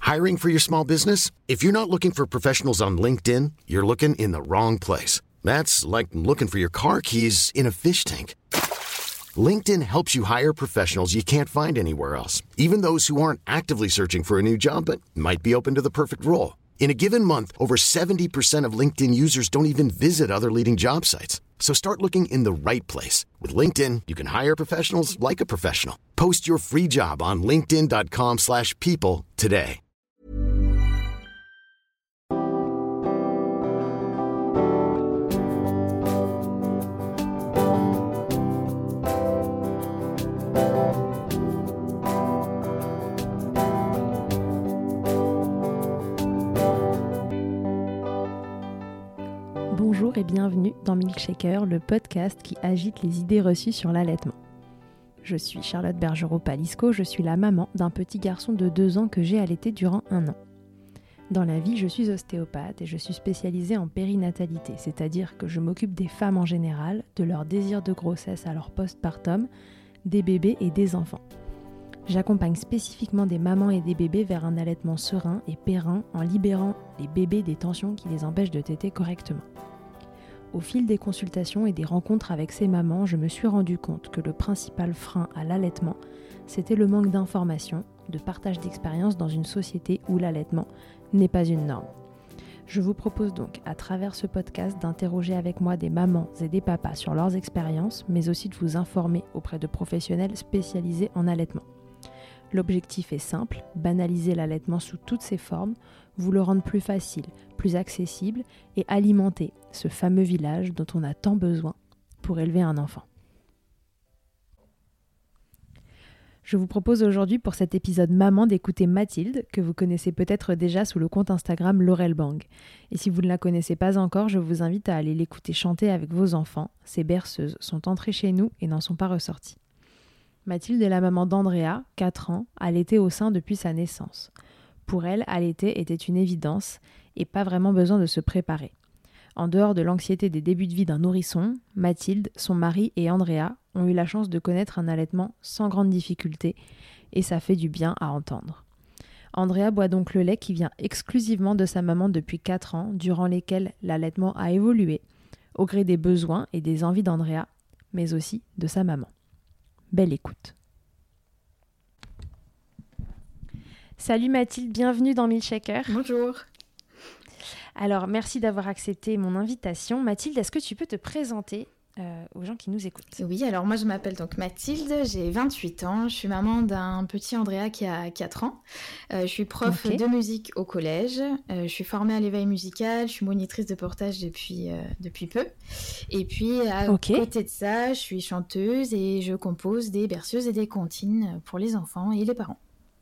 Hiring for your small business? If you're not looking for professionals on LinkedIn, you're looking in the wrong place. That's like looking for your car keys in a fish tank. LinkedIn helps you hire professionals you can't find anywhere else, even those who aren't actively searching for a new job but might be open to the perfect role. In a given month, over 70% of LinkedIn users don't even visit other leading job sites. So start looking in the right place. With LinkedIn, you can hire professionals like a professional. Post your free job on linkedin.com/people today. Bonjour et bienvenue dans Milkshaker, le podcast qui agite les idées reçues sur l'allaitement. Je suis Charlotte Bergerot-Palisco, je suis la maman d'un petit garçon de 2 ans que j'ai allaité durant 1 an. Dans la vie, je suis ostéopathe et je suis spécialisée en périnatalité, c'est-à-dire que je m'occupe des femmes en général, de leur désir de grossesse à leur postpartum, des bébés et des enfants. J'accompagne spécifiquement des mamans et des bébés vers un allaitement serein et périn en libérant les bébés des tensions qui les empêchent de téter correctement. Au fil des consultations et des rencontres avec ces mamans, je me suis rendu compte que le principal frein à l'allaitement, c'était le manque d'informations, de partage d'expériences dans une société où l'allaitement n'est pas une norme. Je vous propose donc, à travers ce podcast, d'interroger avec moi des mamans et des papas sur leurs expériences, mais aussi de vous informer auprès de professionnels spécialisés en allaitement. L'objectif est simple, banaliser l'allaitement sous toutes ses formes, vous le rendre plus facile, plus accessible et alimenter ce fameux village dont on a tant besoin pour élever un enfant. Je vous propose aujourd'hui pour cet épisode maman d'écouter Mathilde, que vous connaissez peut-être déjà sous le compte Instagram Laurel Bang. Et si vous ne la connaissez pas encore, je vous invite à aller l'écouter chanter avec vos enfants. Ces berceuses sont entrées chez nous et n'en sont pas ressorties. Mathilde est la maman d'Andrea, 4 ans, allaitée au sein depuis sa naissance. Pour elle, allaiter était une évidence et pas vraiment besoin de se préparer. En dehors de l'anxiété des débuts de vie d'un nourrisson, Mathilde, son mari et Andrea ont eu la chance de connaître un allaitement sans grande difficulté et ça fait du bien à entendre. Andrea boit donc le lait qui vient exclusivement de sa maman depuis 4 ans, durant lesquels l'allaitement a évolué, au gré des besoins et des envies d'Andrea, mais aussi de sa maman. Belle écoute. Salut Mathilde, bienvenue dans Milkshaker. Bonjour. Alors, merci d'avoir accepté mon invitation. Mathilde, est-ce que tu peux te présenter aux gens qui nous écoutent ? Oui, alors moi je m'appelle donc Mathilde, j'ai 28 ans, je suis maman d'un petit Andrea qui a 4 ans. Je suis prof de musique au collège, je suis formée à l'éveil musical, je suis monitrice de portage depuis peu. Et puis à côté de ça, je suis chanteuse et je compose des berceuses et des comptines pour les enfants et les parents.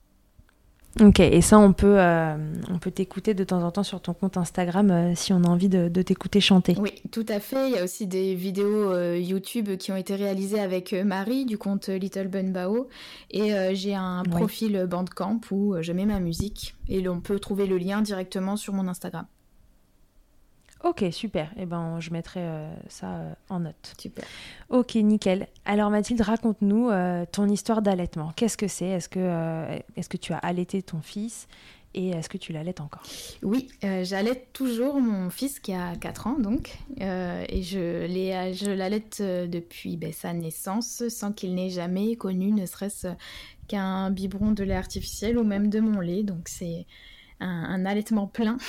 Ok, et ça on peut t'écouter de temps en temps sur ton compte Instagram si on a envie de t'écouter chanter. Oui, tout à fait. Il y a aussi des vidéos YouTube qui ont été réalisées avec Marie du compte Little Bun Bao. Et j'ai un profil Bandcamp où je mets ma musique et on peut trouver le lien directement sur mon Instagram. Ok, super. Eh ben, je mettrai ça en note. Super. Ok, nickel. Alors Mathilde, raconte-nous ton histoire d'allaitement. Qu'est-ce que c'est ? Est-ce que tu as allaité ton fils et est-ce que tu l'allaites encore ? Oui, j'allaite toujours mon fils qui a 4 ans donc. Et je l'allaite depuis sa naissance sans qu'il n'ait jamais connu ne serait-ce qu'un biberon de lait artificiel ou même de mon lait. Donc c'est un allaitement plein.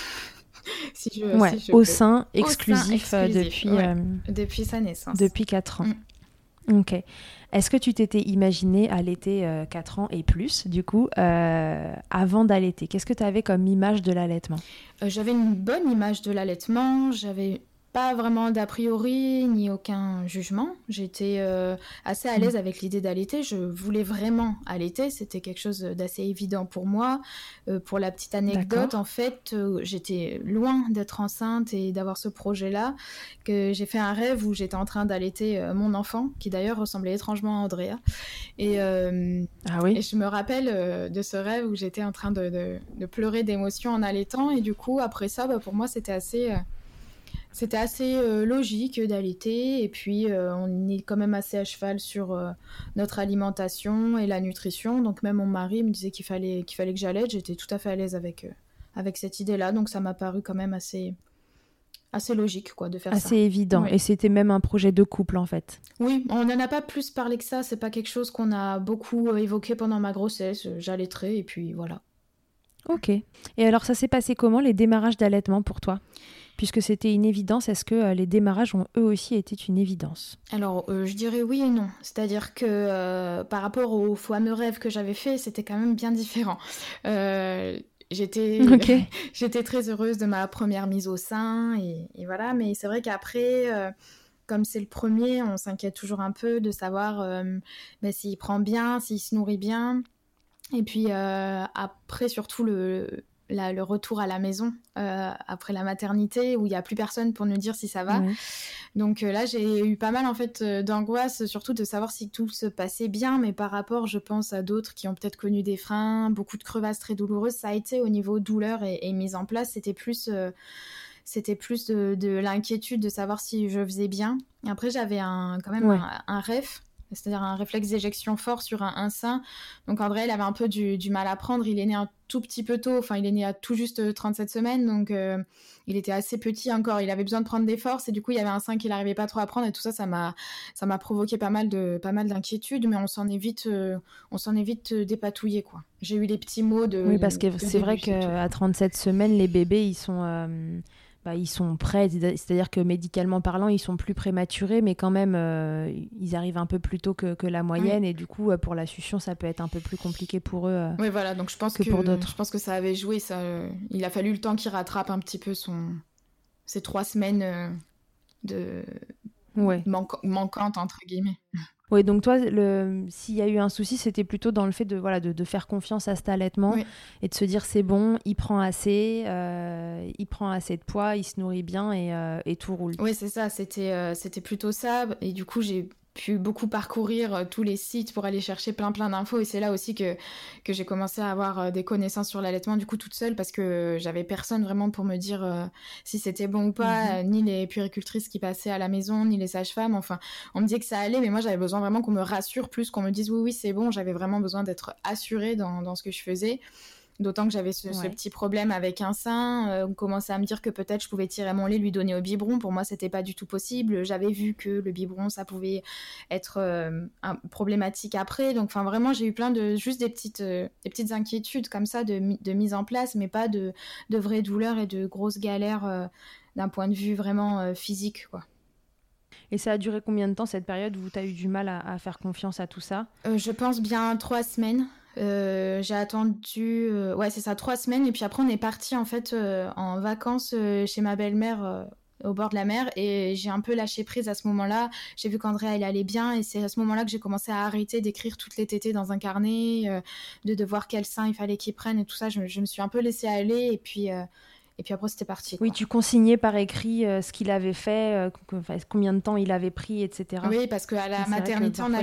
Au sein exclusif depuis sa naissance. Depuis 4 ans. Ok. Est-ce que tu t'étais imaginé allaiter 4 ans et plus, du coup, avant d'allaiter ? Qu'est-ce que tu avais comme image de l'allaitement ? J'avais une bonne image de l'allaitement. J'avais pas vraiment d'a priori ni aucun jugement. J'étais assez à l'aise avec l'idée d'allaiter. Je voulais vraiment allaiter. C'était quelque chose d'assez évident pour moi. Pour la petite anecdote, en fait, j'étais loin d'être enceinte et d'avoir ce projet-là. Que j'ai fait un rêve où j'étais en train d'allaiter mon enfant, qui d'ailleurs ressemblait étrangement à Andrea. Et je me rappelle de ce rêve où j'étais en train de pleurer d'émotion en allaitant. Et du coup, après ça, pour moi, c'était assez C'était assez logique d'allaiter, et puis on est quand même assez à cheval sur notre alimentation et la nutrition. Donc même mon mari me disait qu'il fallait que j'allaite. J'étais tout à fait à l'aise avec cette idée-là, donc ça m'a paru quand même assez logique quoi, de faire ça. Assez évident. Oui. Et c'était même un projet de couple en fait. Oui, on n'en a pas plus parlé que ça. C'est pas quelque chose qu'on a beaucoup évoqué pendant ma grossesse. J'allaiterai et puis voilà. Ok. Et alors ça s'est passé comment les démarrages d'allaitement pour toi ? Puisque c'était une évidence, est-ce que les démarrages ont eux aussi été une évidence ? Alors, je dirais oui et non. C'est-à-dire que par rapport au fameux rêve que j'avais fait, c'était quand même bien différent. J'étais très heureuse de ma première mise au sein, et voilà. Mais c'est vrai qu'après, comme c'est le premier, on s'inquiète toujours un peu de savoir s'il prend bien, s'il se nourrit bien. Et puis après, surtout le retour à la maison après la maternité, où il n'y a plus personne pour nous dire si ça va. Ouais. Donc là, j'ai eu pas mal en fait d'angoisse, surtout de savoir si tout se passait bien, mais par rapport, je pense, à d'autres qui ont peut-être connu des freins, beaucoup de crevasses très douloureuses, ça a été au niveau douleur et mise en place, c'était plus de l'inquiétude de savoir si je faisais bien. Après, j'avais quand même un REF, c'est-à-dire un réflexe d'éjection fort sur un sein. Donc André, il avait un peu du mal à prendre. Il est né un tout petit peu tôt, enfin il est né à tout juste 37 semaines, donc il était assez petit encore. Il avait besoin de prendre des forces, et du coup il y avait un sein qu'il n'arrivait pas trop à prendre, et tout ça, ça m'a provoqué pas mal d'inquiétudes, mais on s'en est vite dépatouillé quoi. J'ai eu les petits mots de... Oui, parce que c'est vrai qu'à 37 semaines, les bébés, ils sont prêts, c'est-à-dire que médicalement parlant, ils sont plus prématurés, mais quand même, ils arrivent un peu plus tôt que la moyenne, et du coup, pour la succion, ça peut être un peu plus compliqué pour eux oui, voilà, donc je pense que pour d'autres. Je pense que ça avait joué, ça. Il a fallu le temps qu'il rattrape un petit peu ces 3 semaines manquantes, entre guillemets. Oui, donc toi, s'il y a eu un souci, c'était plutôt dans le fait de faire confiance à cet allaitement, et de se dire c'est bon, il prend assez de poids, il se nourrit bien, et tout roule. Oui, c'est ça, c'était plutôt ça. Et du coup, j'ai pu beaucoup parcourir tous les sites pour aller chercher plein d'infos, et c'est là aussi que j'ai commencé à avoir des connaissances sur l'allaitement, du coup toute seule, parce que j'avais personne vraiment pour me dire si c'était bon ou pas, ni les puéricultrices qui passaient à la maison, ni les sages-femmes. Enfin, on me disait que ça allait, mais moi j'avais besoin vraiment qu'on me rassure plus, qu'on me dise oui c'est bon. J'avais vraiment besoin d'être assurée dans ce que je faisais. D'autant que j'avais ce petit problème avec un sein. On commençait à me dire que peut-être je pouvais tirer mon lait, lui donner au biberon. Pour moi, c'était pas du tout possible. J'avais vu que le biberon, ça pouvait être problématique après. Donc, enfin, vraiment, j'ai eu juste des petites inquiétudes comme ça de mise en place, mais pas de vraies douleurs et de grosses galères d'un point de vue vraiment physique, quoi. Et ça a duré combien de temps, cette période où tu as eu du mal à faire confiance à tout ça ? Je pense bien 3 semaines. J'ai attendu, c'est ça, 3 semaines, et puis après on est parti en fait en vacances chez ma belle-mère au bord de la mer, et j'ai un peu lâché prise à ce moment-là. J'ai vu qu'André elle allait bien, et c'est à ce moment-là que j'ai commencé à arrêter d'écrire toutes les tétées dans un carnet, de voir quel sein il fallait qu'il prenne et tout ça. Je me suis un peu laissée aller, et puis après c'était parti, quoi. Oui, tu consignais par écrit ce qu'il avait fait, combien de temps il avait pris, etc. Oui, parce qu'à la maternité, on a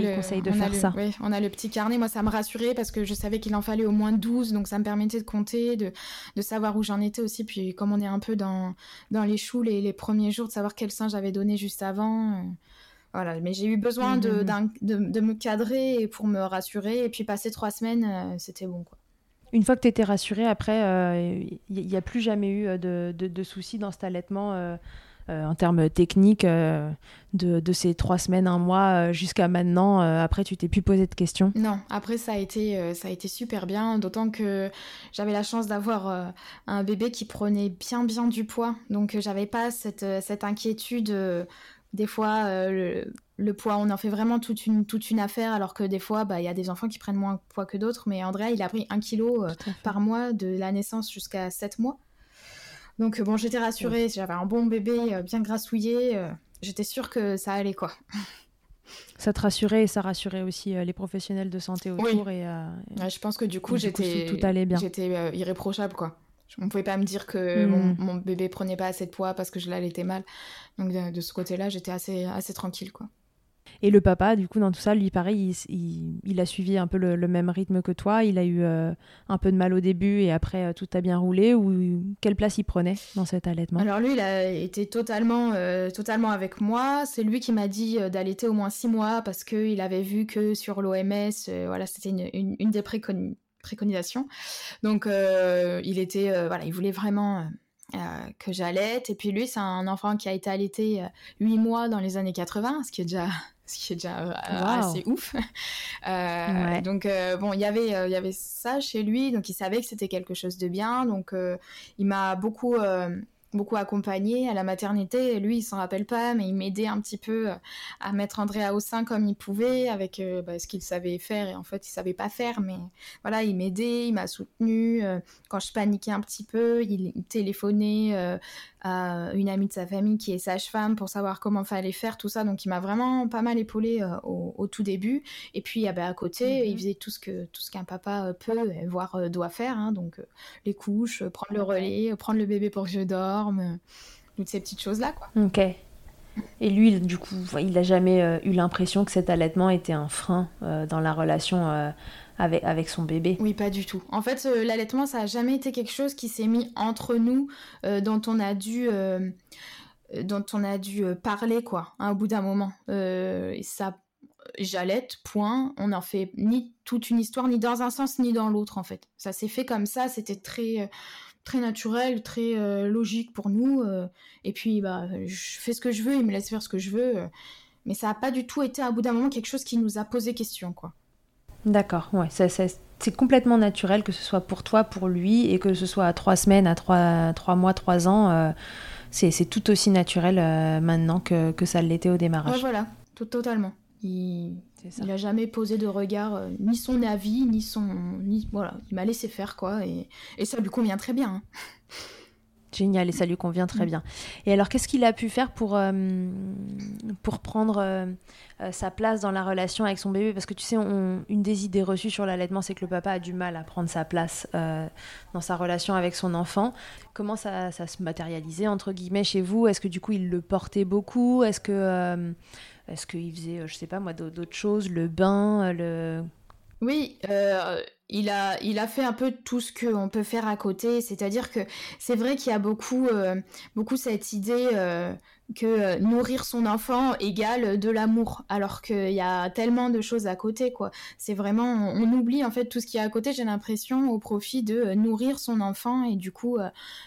le petit carnet. Moi, ça me rassurait parce que je savais qu'il en fallait au moins 12, donc ça me permettait de compter, de savoir où j'en étais aussi. Puis comme on est un peu dans les choux les premiers jours, de savoir quel sein j'avais donné juste avant. Voilà, mais j'ai eu besoin de me cadrer pour me rassurer. Et puis passer 3 semaines, c'était bon, quoi. Une fois que tu étais rassurée, après, il n'y a plus jamais eu de soucis dans cet allaitement en termes techniques de ces 3 semaines, 1 mois jusqu'à maintenant. Après, tu t'es plus posé de questions ? Non, après ça a été super bien, d'autant que j'avais la chance d'avoir un bébé qui prenait bien du poids. Donc j'avais pas cette inquiétude. Des fois, le poids, on en fait vraiment toute une affaire, alors que des fois, y a des enfants qui prennent moins de poids que d'autres. Mais Andrea, il a pris 1 kilo par mois de la naissance jusqu'à 7 mois. Donc bon, j'étais rassurée, j'avais un bon bébé bien grassouillé. J'étais sûre que ça allait, quoi. Ça te rassurait, et ça rassurait aussi les professionnels de santé autour. Oui. Je pense que du coup, tout allait bien. J'étais irréprochable, quoi. On ne pouvait pas me dire que mon bébé prenait pas assez de poids parce que je l'allaitais mal. Donc de ce côté-là, j'étais assez tranquille, quoi. Et le papa, du coup, dans tout ça, lui, pareil, il a suivi un peu le même rythme que toi. Il a eu un peu de mal au début et après, tout a bien roulé. Ou quelle place il prenait dans cet allaitement? Alors lui, il a été totalement avec moi. C'est lui qui m'a dit d'allaiter au moins 6 mois parce qu'il avait vu que sur l'OMS, voilà, c'était une des préconisations. Donc il voulait vraiment que j'allaite. Et puis lui, c'est un enfant qui a été allaité 8 mois dans les années 80, ce qui est déjà assez ouf. Ouais. Donc bon, il y avait ça chez lui, donc il savait que c'était quelque chose de bien. Donc il m'a beaucoup accompagnée à la maternité. Et lui, il s'en rappelle pas, mais il m'aidait un petit peu à mettre Andrea au sein comme il pouvait, avec ce qu'il savait faire. Et en fait, il savait pas faire, mais voilà, il m'aidait, il m'a soutenue. Quand je paniquais un petit peu, il téléphonait à une amie de sa famille qui est sage-femme pour savoir comment fallait faire tout ça. Donc il m'a vraiment pas mal épaulée au tout début. Et puis à côté, il faisait tout ce qu'un papa peut, voire doit faire, hein. Donc les couches, prendre le relais, prendre le bébé pour que je dorme, toutes ces petites choses là, quoi. Ok. Et lui, du coup, il n'a jamais eu l'impression que cet allaitement était un frein dans la relation avec son bébé? Oui, pas du tout. En fait, l'allaitement, ça a jamais été quelque chose qui s'est mis entre nous, dont on a dû parler, quoi, hein, au bout d'un moment. Et ça, j'allaite, point. On n'en fait ni toute une histoire, ni dans un sens, ni dans l'autre, en fait. Ça s'est fait comme ça, c'était très naturel, très logique pour nous. Et puis, je fais ce que je veux, il me laisse faire ce que je veux. Mais ça n'a pas du tout été, à bout d'un moment, quelque chose qui nous a posé question, quoi. D'accord, ouais. C'est complètement naturel, que ce soit pour toi, pour lui, et que ce soit à 3 semaines, à 3 mois, 3 ans. C'est tout aussi naturel maintenant que ça l'était au démarrage. Ouais, voilà, totalement. Il a jamais posé de regard, ni son avis, voilà, il m'a laissé faire, quoi, et ça lui convient très bien, hein. Génial, et ça lui convient très bien. Et alors, qu'est-ce qu'il a pu faire pour prendre sa place dans la relation avec son bébé? Parce que tu sais, une des idées reçues sur l'allaitement, c'est que le papa a du mal à prendre sa place dans sa relation avec son enfant. Comment ça se matérialisait, entre guillemets, chez vous? Est-ce que du coup, il le portait beaucoup? Est-ce qu'il faisait, je sais pas moi, d'autres choses, le bain, Oui, il a fait un peu tout ce qu'on peut faire à côté, c'est-à-dire que c'est vrai qu'il y a beaucoup cette idée que nourrir son enfant égale de l'amour, alors qu'il y a tellement de choses à côté, quoi. C'est vraiment, on oublie en fait tout ce qu'il y a à côté, j'ai l'impression, au profit de nourrir son enfant, et du coup,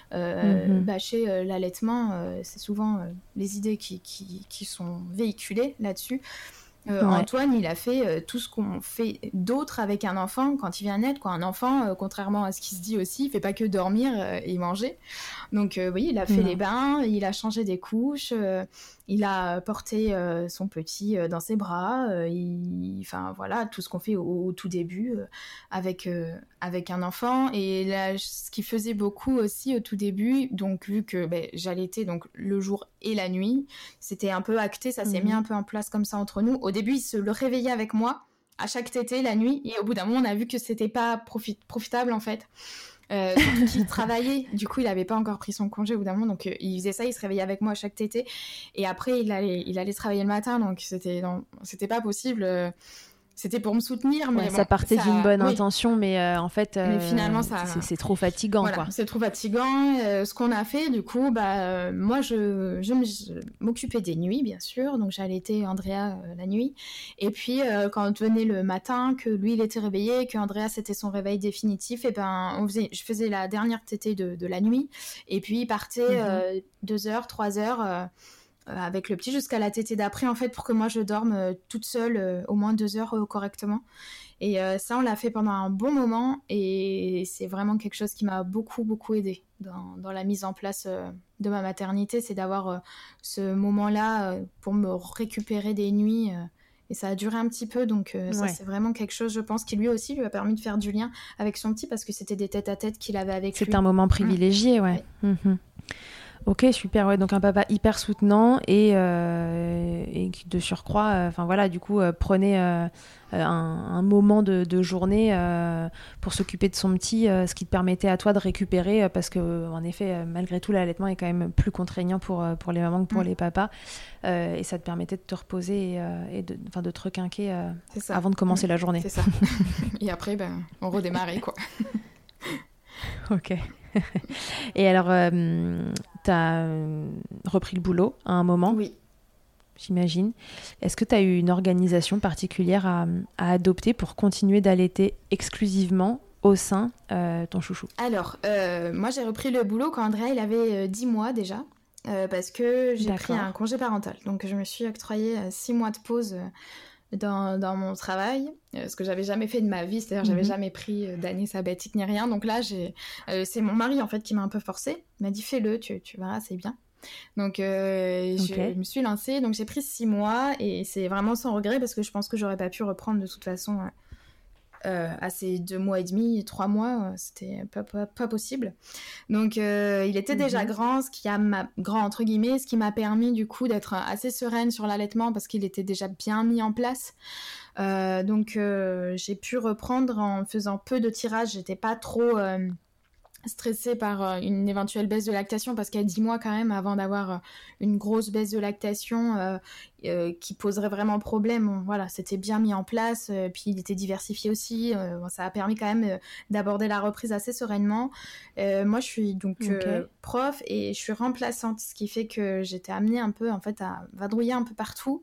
bâcher l'allaitement, c'est souvent les idées qui sont véhiculées là-dessus. Ouais. Antoine, il a fait tout ce qu'on fait d'autre avec un enfant quand il vient naître, quoi. Un enfant, contrairement à ce qui se dit aussi, il fait pas que dormir et manger. Donc oui, il a fait les bains, il a changé des couches, il a porté son petit dans ses bras, enfin voilà, tout ce qu'on fait au tout début avec un enfant. Et là, ce qu'il faisait beaucoup aussi au tout début, donc vu que j'allaitais donc le jour et la nuit, c'était un peu acté, ça s'est mis un peu en place comme ça entre nous. Au début, il se le réveillait avec moi à chaque tétée la nuit, et au bout d'un moment, on a vu que c'était pas profitable en fait. Surtout qu'il travaillait, du coup il avait pas encore pris son congé au bout d'un moment, donc il faisait ça, il se réveillait avec moi chaque tété, et après il allait travailler le matin, donc c'était pas possible. C'était pour me soutenir, mais ça partait d'une bonne intention, mais en fait, mais finalement, c'est trop fatigant, voilà, quoi. C'est trop fatigant. Ce qu'on a fait, du coup, moi, je m'occupais des nuits, bien sûr. Donc, j'allaitais Andrea la nuit. Et puis, quand venait le matin, que lui, il était réveillé, que Andrea, c'était son réveil définitif, et je faisais la dernière tétée de la nuit. Et puis, il partait 2 heures, 3 heures... avec le petit jusqu'à la tétée d'après, en fait, pour que moi je dorme toute seule au moins 2 heures correctement. Et ça, on l'a fait pendant un bon moment, et c'est vraiment quelque chose qui m'a beaucoup, beaucoup aidée dans la mise en place de ma maternité, c'est d'avoir ce moment-là pour me récupérer des nuits. Et ça a duré un petit peu, donc ça, c'est vraiment quelque chose, je pense, qui lui aussi lui a permis de faire du lien avec son petit, parce que c'était des tête-à-tête qu'il avait avec lui. C'était un moment privilégié, ouais. Ok, super. Ouais, donc un papa hyper soutenant et qui de surcroît, enfin voilà, du coup, prenait un moment de journée pour s'occuper de son petit, ce qui te permettait à toi de récupérer, parce que en effet, malgré tout, l'allaitement est quand même plus contraignant pour les mamans que pour les papas, et ça te permettait de te reposer et de te requinquer avant de commencer la journée. C'est ça. Et après, on redémarrait, quoi. Ok. Et alors, tu as repris le boulot à un moment, oui, j'imagine. Est-ce que tu as eu une organisation particulière à adopter pour continuer d'allaiter exclusivement au sein ton chouchou? Alors, moi, j'ai repris le boulot quand Andrea, il avait 10 mois déjà, parce que j'ai pris un congé parental. Donc, je me suis octroyé 6 mois de pause dans mon travail, ce que j'avais jamais fait de ma vie, c'est-à-dire j'avais jamais pris d'année sabbatique ni rien. Donc là, c'est mon mari en fait qui m'a un peu forcée. Il m'a dit fais-le, tu verras, c'est bien. Donc je me suis lancée, donc j'ai pris 6 mois et c'est vraiment sans regret parce que je pense que j'aurais pas pu reprendre de toute façon à ces 2 mois et demi, 3 mois, c'était pas possible. Donc il était déjà grand, grand entre guillemets, ce qui m'a permis du coup d'être assez sereine sur l'allaitement parce qu'il était déjà bien mis en place. Donc j'ai pu reprendre en faisant peu de tirages, j'étais pas trop stressée par une éventuelle baisse de lactation parce qu'à 10 mois quand même avant d'avoir une grosse baisse de lactation qui poserait vraiment problème, voilà, c'était bien mis en place, puis il était diversifié aussi, ça a permis quand même d'aborder la reprise assez sereinement. Moi je suis donc prof et je suis remplaçante, ce qui fait que j'étais amenée un peu en fait à vadrouiller un peu partout.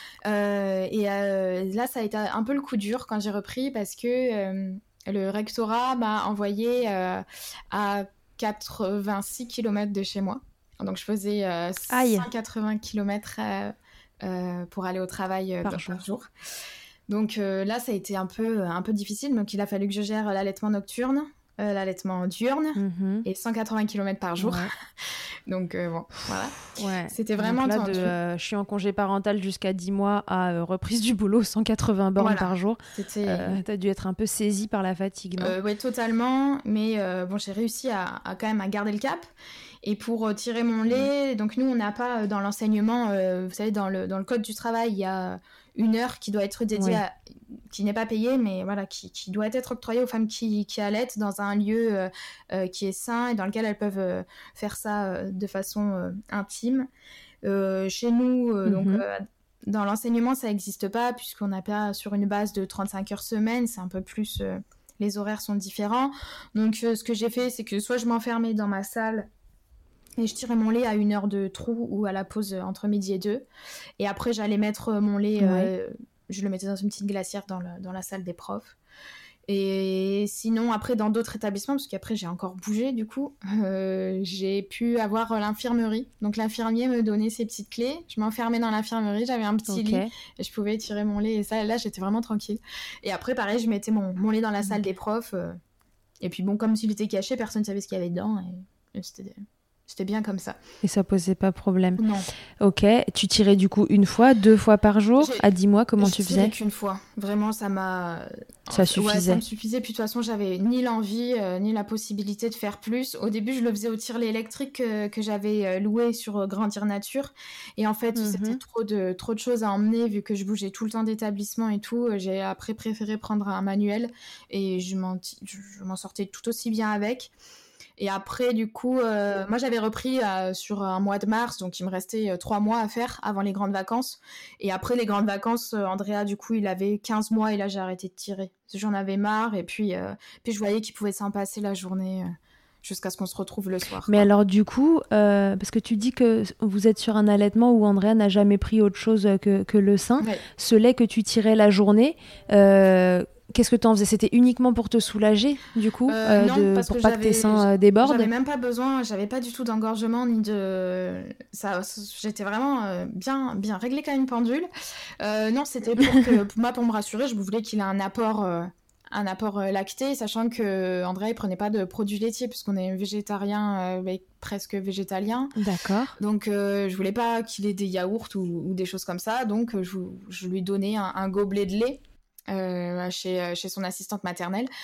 Là ça a été un peu le coup dur quand j'ai repris parce que le rectorat m'a envoyée à 86 km de chez moi. Donc, je faisais 180 km pour aller au travail par jour. Donc, là, ça a été un peu difficile. Donc, il a fallu que je gère l'allaitement nocturne, l'allaitement diurne et 180 km par jour. Ouais. Donc, bon, voilà. Ouais. C'était vraiment donc là, je suis en congé parental jusqu'à 10 mois à reprise du boulot, 180 bornes par jour. T'as dû être un peu saisie par la fatigue, non? Oui, totalement. Mais bon, j'ai réussi à quand même à garder le cap. Et pour tirer mon lait, donc nous, on n'a pas dans l'enseignement, vous savez, dans le code du travail, il y a une heure qui doit être dédiée qui n'est pas payée, mais voilà, qui doit être octroyée aux femmes qui allaitent dans un lieu qui est sain et dans lequel elles peuvent faire ça de façon intime. Chez nous, donc dans l'enseignement, ça n'existe pas puisqu'on n'a pas sur une base de 35 heures semaine, c'est un peu plus... les horaires sont différents. Donc ce que j'ai fait, c'est que soit je m'enfermais dans ma salle et je tirais mon lait à 1 heure de trou ou à la pause entre midi et 2. Et après, j'allais mettre mon lait, je le mettais dans une petite glacière dans la salle des profs. Et sinon, après, dans d'autres établissements, parce qu'après, j'ai encore bougé, du coup, j'ai pu avoir l'infirmerie. Donc, l'infirmier me donnait ses petites clés. Je m'enfermais dans l'infirmerie, j'avais un petit lit et je pouvais tirer mon lait. Et ça, là, j'étais vraiment tranquille. Et après, pareil, je mettais mon lait dans la salle des profs. Et puis, bon, comme s'il était caché, personne ne savait ce qu'il y avait dedans. Et c'était bien comme ça. Et ça posait pas problème? Non. Ok. Tu tirais du coup 1 fois, 2 fois par jour? À 10 mois, comment tu faisais? Je tirais qu'une fois. Vraiment, ça suffisait? Ouais, ça me suffisait. Puis de toute façon, j'avais ni l'envie, ni la possibilité de faire plus. Au début, je le faisais au tire-lait électrique que j'avais loué sur Grandir Nature. Et en fait, c'était trop de choses à emmener vu que je bougeais tout le temps d'établissement et tout. J'ai après préféré prendre un manuel et je m'en sortais tout aussi bien avec. Et après, du coup, moi, j'avais repris sur un mois de mars, donc il me restait 3 mois à faire avant les grandes vacances. Et après les grandes vacances, Andrea, du coup, il avait 15 mois et là, j'ai arrêté de tirer. J'en avais marre et puis je voyais qu'il pouvait s'en passer la journée jusqu'à ce qu'on se retrouve le soir. Mais alors, du coup, parce que tu dis que vous êtes sur un allaitement où Andrea n'a jamais pris autre chose que le sein. Ouais. Ce lait que tu tirais la journée... Qu'est-ce que tu en faisais? C'était uniquement pour te soulager, du coup, non, parce pour pas que tes seins débordent? J'avais même pas besoin, j'avais pas du tout d'engorgement ni de... j'étais vraiment bien réglée comme une pendule. Non, c'était pour moi, pour me rassurer, je voulais qu'il ait un apport lacté, sachant que André il prenait pas de produits laitiers puisqu'on est végétarien, presque végétalien. D'accord. Donc je voulais pas qu'il ait des yaourts ou des choses comme ça, donc je lui donnais un gobelet de lait chez son assistante maternelle.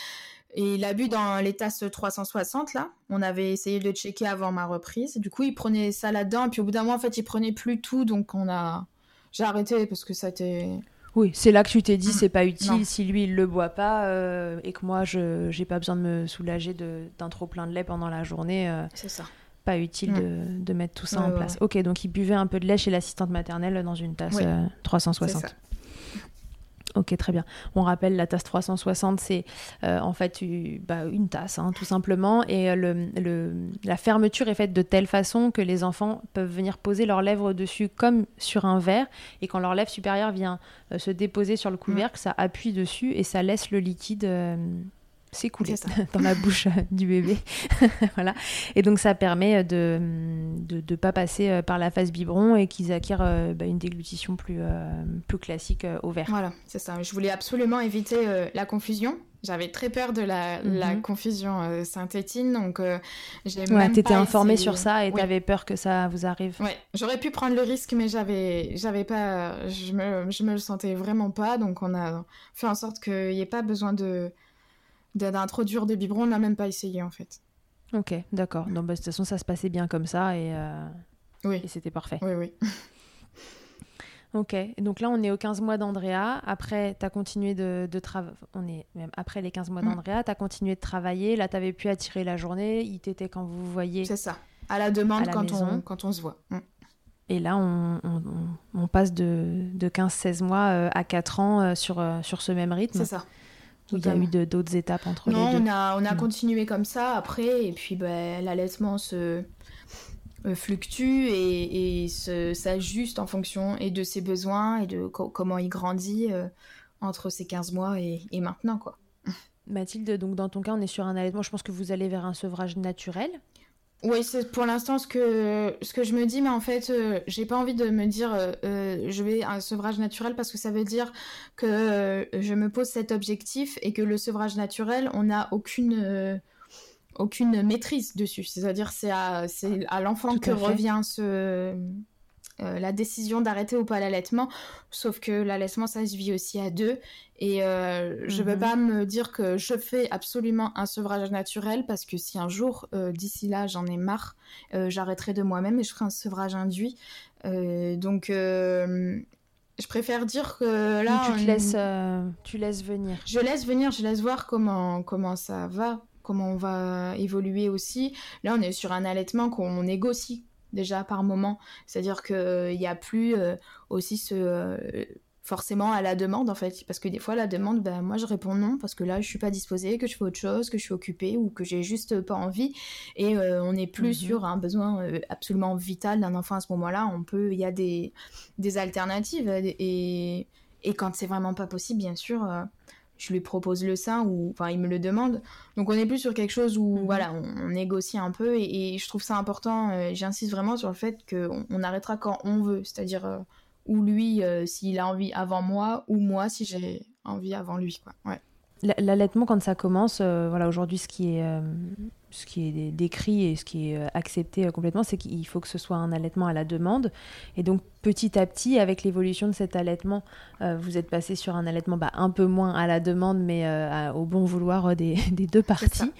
Et il a bu dans les tasses 360, là. On avait essayé de checker avant ma reprise. Du coup, il prenait ça là-dedans. Et puis au bout d'un mois, en fait, il prenait plus tout. Donc j'ai arrêté parce que ça était... Oui, c'est là que tu t'es dit c'est pas utile Non. si lui il le boit pas et que moi je j'ai pas besoin de me soulager d'un trop plein de lait pendant la journée. C'est ça. Pas utile de mettre tout ça en place. Ouais. Ok, donc il buvait un peu de lait chez l'assistante maternelle dans une tasse 360. C'est ça. Ok, très bien. On rappelle, la tasse 360, c'est en fait une tasse, hein, tout simplement. Et la fermeture est faite de telle façon que les enfants peuvent venir poser leurs lèvres dessus comme sur un verre. Et quand leur lèvre supérieure vient se déposer sur le couvercle, ça appuie dessus et ça laisse le liquide s'écouler dans la bouche du bébé. Voilà. Et donc, ça permet de pas passer par la phase biberon et qu'ils acquièrent une déglutition plus classique au verre. Voilà, c'est ça. Je voulais absolument éviter la confusion. J'avais très peur de la confusion synthétine, donc j'ai même t'étais pas informée essayé. sur ça et t'avais peur que ça vous arrive. Ouais, j'aurais pu prendre le risque, mais j'avais pas, je me le sentais vraiment pas, donc on a fait en sorte qu'il n'y ait pas besoin d'introduire des biberons. On n'a même pas essayé en fait. Ok, d'accord. Donc de toute façon, ça se passait bien comme ça et c'était parfait. Oui. Ok, donc là on est aux 15 mois d'Andrea. Après, tu as continué de travailler. On est même après les 15 mois d'Andrea, tu as continué de travailler. Là, tu avais pu attirer la journée. Il t'était quand vous vous voyez. C'est ça, à la demande quand on se voit. Et là, on passe de 15-16 mois à 4 ans sur ce même rythme. C'est ça. Où il y a eu d'autres étapes entre les deux. Non, on a continué comme ça après. Et puis l'allaitement se fluctue et s'ajuste en fonction et de ses besoins et de comment il grandit entre ces 15 mois et maintenant, quoi. Mathilde, donc dans ton cas, on est sur un allaitement. Je pense que vous allez vers un sevrage naturel. Oui, c'est pour l'instant ce que je me dis, mais en fait, j'ai pas envie de me dire je vais à un sevrage naturel parce que ça veut dire que je me pose cet objectif et que le sevrage naturel, on n'a aucune maîtrise dessus. C'est-à-dire c'est à l'enfant que revient la décision d'arrêter ou pas l'allaitement, sauf que l'allaitement, ça se vit aussi à deux. Et je ne peux pas me dire que je fais absolument un sevrage naturel parce que si un jour, d'ici là, j'en ai marre, j'arrêterai de moi-même et je ferai un sevrage induit. Donc, je préfère dire que là... tu laisses venir. Je laisse voir comment ça va, comment on va évoluer aussi. Là, on est sur un allaitement qu'on négocie déjà par moment. C'est-à-dire qu'il n'y a plus aussi forcément à la demande, en fait. Parce que des fois, la demande, moi, je réponds non, parce que là, je ne suis pas disposée, que je fais autre chose, que je suis occupée ou que j'ai juste pas envie. Et on n'est plus sur un besoin absolument vital d'un enfant à ce moment-là. Il y a des alternatives. Et quand c'est vraiment pas possible, bien sûr... je lui propose le sein ou il me le demande. Donc on est plus sur quelque chose où voilà, on négocie un peu et je trouve ça important. J'insiste vraiment sur le fait qu'on arrêtera quand on veut, c'est-à-dire ou lui s'il a envie avant moi ou moi si j'ai envie avant lui, quoi. Ouais. L'allaitement, quand ça commence, aujourd'hui, ce qui est décrit et ce qui est accepté complètement, c'est qu'il faut que ce soit un allaitement à la demande. Et donc, petit à petit, avec l'évolution de cet allaitement, vous êtes passé sur un allaitement un peu moins à la demande, mais au bon vouloir des deux parties.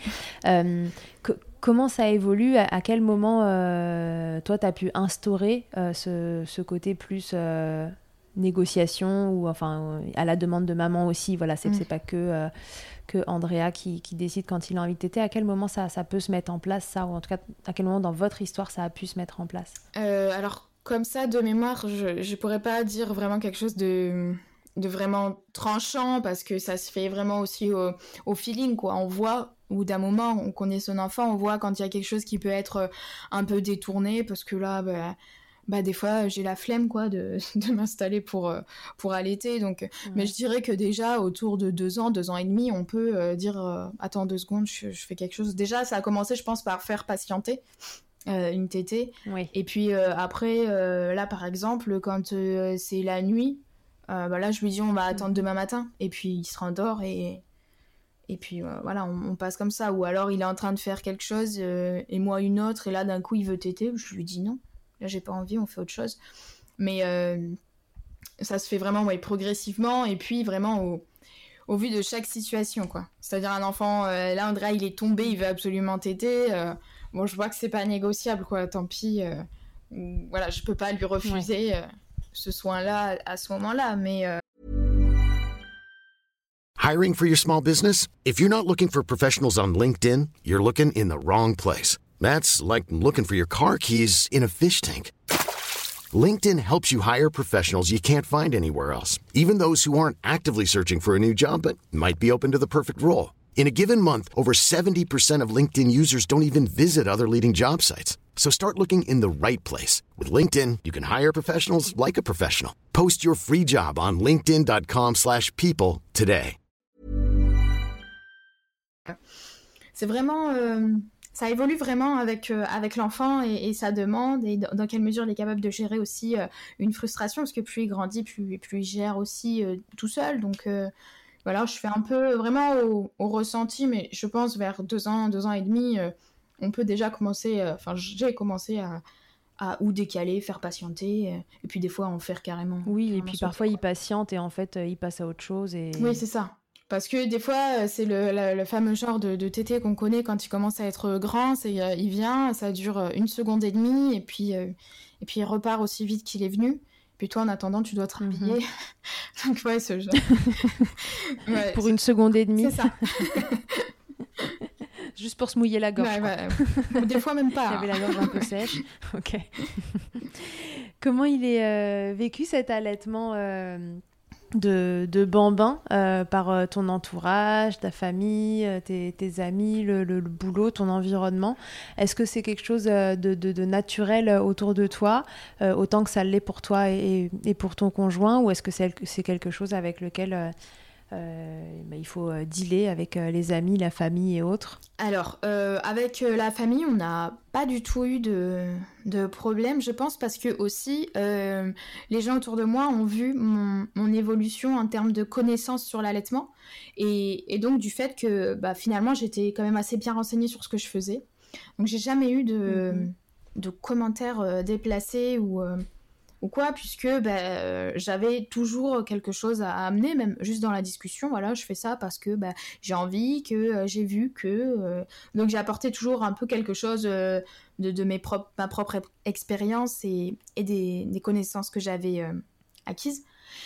Comment ça évolue ? À quel moment, toi, tu as pu instaurer ce côté plus... négociation ou à la demande de maman aussi, voilà, c'est pas que Andrea qui décide quand il a envie de téter. À quel moment ça peut se mettre en place, ça, ou en tout cas à quel moment dans votre histoire ça a pu se mettre en place? Alors comme ça de mémoire, je pourrais pas dire vraiment quelque chose de vraiment tranchant parce que ça se fait vraiment aussi au feeling, quoi. On voit, ou d'un moment on connaît son enfant, on voit quand il y a quelque chose qui peut être un peu détourné parce que là des fois j'ai la flemme, quoi, de m'installer pour allaiter, donc mais je dirais que déjà autour de 2 ans et demi, on peut dire attends 2 secondes, je fais quelque chose. Déjà ça a commencé, je pense, par faire patienter une tétée, et puis après là par exemple quand c'est la nuit, là je lui dis on va attendre demain matin, et puis il se rendort et puis voilà, on passe comme ça. Ou alors il est en train de faire quelque chose et moi une autre, et là d'un coup il veut téter, je lui dis non, là j'ai pas envie, on fait autre chose. Mais ça se fait vraiment progressivement, et puis vraiment au vu de chaque situation, quoi. C'est-à-dire un enfant, là, Andrea, il est tombé, il veut absolument téter. Bon, je vois que c'est pas négociable, quoi. Tant pis. Voilà, je peux pas lui refuser ce soin-là à ce moment-là, mais... Hiring for your small business? If you're not looking for professionals on LinkedIn, you're looking in the wrong place. That's like looking for your car keys in a fish tank. LinkedIn helps you hire professionals you can't find anywhere else, even those who aren't actively searching for a new job but might be open to the perfect role. In a given month, over 70% of LinkedIn users don't even visit other leading job sites. So start looking in the right place. With LinkedIn, you can hire professionals like a professional. Post your free job on linkedin.com/people today. C'est vraiment... ça évolue vraiment avec l'enfant et sa demande, et dans quelle mesure il est capable de gérer aussi une frustration, parce que plus il grandit, plus il gère aussi tout seul. Donc voilà, je fais un peu vraiment au ressenti, mais je pense vers 2 ans et demi, on peut déjà commencer... j'ai commencé à ou décaler, faire patienter, et puis des fois en faire carrément. Oui, et puis parfois il patiente et en fait il passe à autre chose. Oui, c'est ça. Parce que des fois, c'est le fameux genre de tété qu'on connaît quand il commence à être grand. C'est il vient, ça dure 1 seconde et demie, et puis il repart aussi vite qu'il est venu. Puis toi, en attendant, tu dois te rhabiller. Donc ouais, ce genre. Ouais, pour 1 seconde et demie. C'est ça. Juste pour se mouiller la gorge. Ouais. Des fois même pas. Il avait la gorge un peu sèche. Ok. Comment il est vécu cet allaitement de bambin par ton entourage, ta famille, tes amis, le boulot, ton environnement? Est-ce que c'est quelque chose de naturel autour de toi, autant que ça l'est pour toi et pour ton conjoint, ou est-ce que c'est quelque chose avec lequel il faut dealer avec les amis, la famille et autres? Alors, avec la famille, on n'a pas du tout eu de problème, je pense, parce que aussi, les gens autour de moi ont vu mon évolution en termes de connaissances sur l'allaitement, et donc du fait que finalement, j'étais quand même assez bien renseignée sur ce que je faisais. Donc, j'ai jamais eu de commentaires déplacés ou quoi, puisque j'avais toujours quelque chose à amener, même juste dans la discussion. Voilà, je fais ça parce que j'ai envie, que j'ai vu que... Donc j'ai apporté toujours un peu quelque chose de ma propre expérience et des connaissances que j'avais acquises.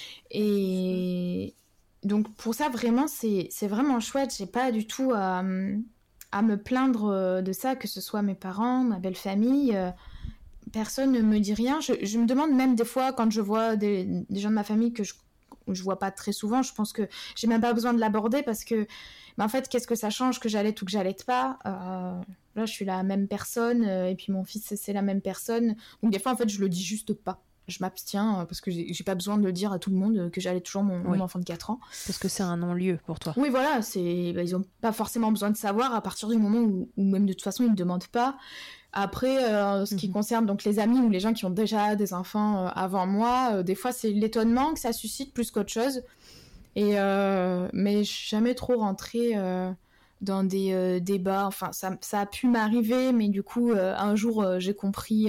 Et donc pour ça, vraiment, c'est vraiment chouette. J'ai pas du tout à me plaindre de ça, que ce soit mes parents, ma belle famille... Personne ne me dit rien. Je me demande même des fois, quand je vois des gens de ma famille que je vois pas très souvent, je pense que j'ai même pas besoin de l'aborder, parce que en fait, qu'est-ce que ça change que j'allaite ou que j'allaite pas? Là, je suis la même personne, et puis mon fils, c'est la même personne. Donc des fois, en fait, je le dis juste pas. Je m'abstiens parce que j'ai pas besoin de le dire à tout le monde que j'allaite toujours mon enfant de 4 ans. Parce que c'est un non-lieu pour toi. Oui, voilà, ils ont pas forcément besoin de savoir à partir du moment où même de toute façon, ils ne demandent pas. Après, ce qui concerne donc les amis ou les gens qui ont déjà des enfants avant moi, des fois c'est l'étonnement que ça suscite plus qu'autre chose. Mais je suis jamais trop rentrée dans des débats. Enfin, ça a pu m'arriver, mais du coup, un jour, j'ai compris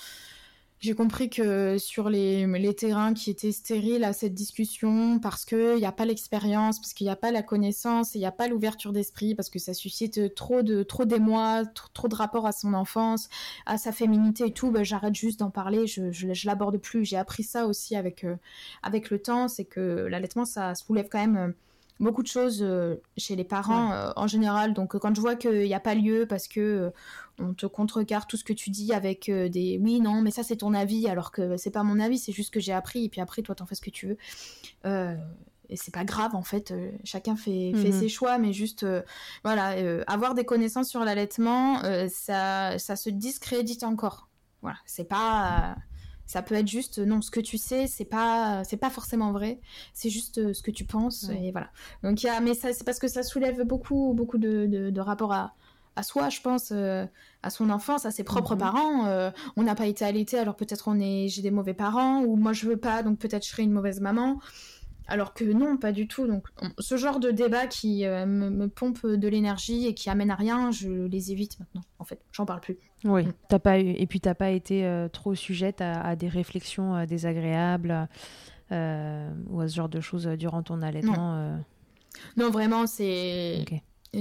que sur les terrains qui étaient stériles à cette discussion, parce qu'il n'y a pas l'expérience, parce qu'il n'y a pas la connaissance, il n'y a pas l'ouverture d'esprit, parce que ça suscite trop d'émoi, trop de rapport à son enfance, à sa féminité et tout, j'arrête juste d'en parler, je l'aborde plus. J'ai appris ça aussi avec le temps, c'est que l'allaitement, ça soulève quand même... beaucoup de choses chez les parents en général. Donc quand je vois qu'il n'y a pas lieu parce que on te contrecarre tout ce que tu dis avec des oui, non, mais ça c'est ton avis, alors que c'est pas mon avis, c'est juste que j'ai appris, et puis après toi t'en fais ce que tu veux. Et c'est pas grave en fait, chacun fait ses choix, mais juste avoir des connaissances sur l'allaitement, ça se discrédite encore. Voilà, c'est pas... ça peut être juste, non, ce que tu sais, c'est pas forcément vrai, c'est juste ce que tu penses, et voilà. Donc, mais ça, c'est parce que ça soulève beaucoup de rapports à soi, je pense, à son enfance, à ses propres parents. On n'a pas été allaité, alors peut-être j'ai des mauvais parents, ou moi je veux pas, donc peut-être je serai une mauvaise maman. Alors que non, pas du tout. Donc, ce genre de débat qui me pompe de l'énergie et qui amène à rien, je les évite maintenant. En fait, j'en parle plus. Oui, t'as pas été trop sujette à des réflexions désagréables ou à ce genre de choses durant ton allaitement. Non, vraiment, c'est... Ok.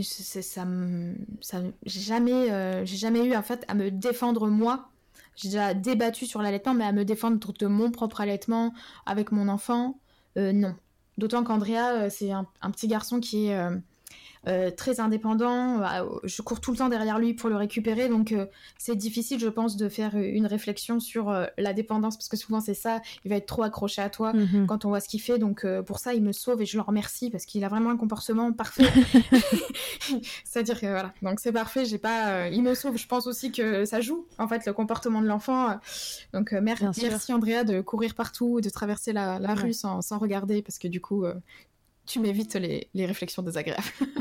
J'ai jamais eu en fait à me défendre moi. J'ai déjà débattu sur l'allaitement, mais à me défendre de mon propre allaitement avec mon enfant, non. D'autant qu'Andrea, c'est un petit garçon qui est très indépendant. Je cours tout le temps derrière lui pour le récupérer, donc c'est difficile, je pense, de faire une réflexion sur la dépendance, parce que souvent c'est ça, il va être trop accroché à toi quand on voit ce qu'il fait, donc pour ça il me sauve et je le remercie parce qu'il a vraiment un comportement parfait. C'est-à-dire que voilà, donc c'est parfait, il me sauve. Je pense aussi que ça joue en fait le comportement de l'enfant, donc merci Andrea de courir partout, de traverser la rue sans regarder, parce que du coup tu m'évites les réflexions désagréables.